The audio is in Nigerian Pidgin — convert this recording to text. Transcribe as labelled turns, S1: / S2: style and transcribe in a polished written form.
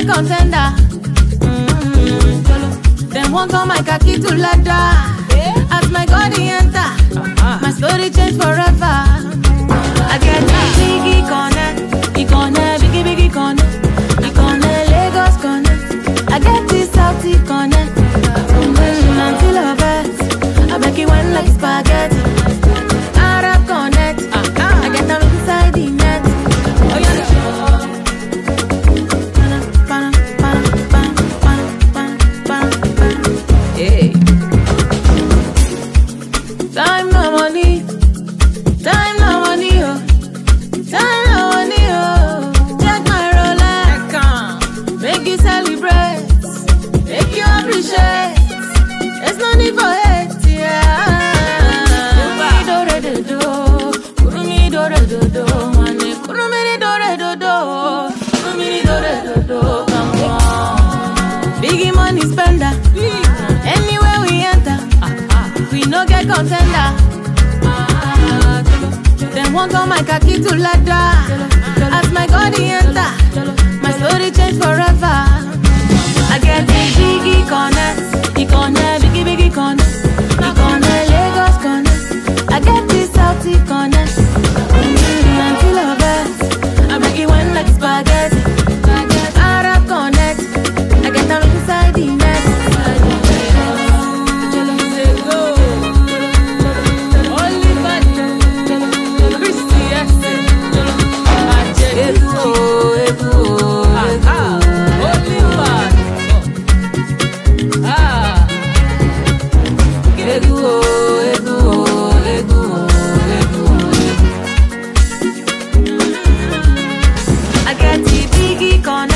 S1: get contender. Them won't call my khaki to ladder. As my God he enter, my story change forever. I get biggie connect, biggie connect, Lagos connect. I get this Southie connect. Until I bet, I make it went like spaghetti. Arab connect, I get them inside the net. Oh yeah. Hey. Time no money, oh. Time no money, oh. Check my Rolex, make you celebrate, make you appreciate. There's no need for hate, yeah. Kurumi do, come on. Biggie money spender, anywhere we enter, we no get contender. Them won't call my khaki to ladder. As my God he enter, my story change forever. I get the biggie connect, biggie connect, Lagos connect. I get this Southie connect. Until I bet, I make it went like spaghetti. Arab connect, I get them inside the net. I get the biggie connect.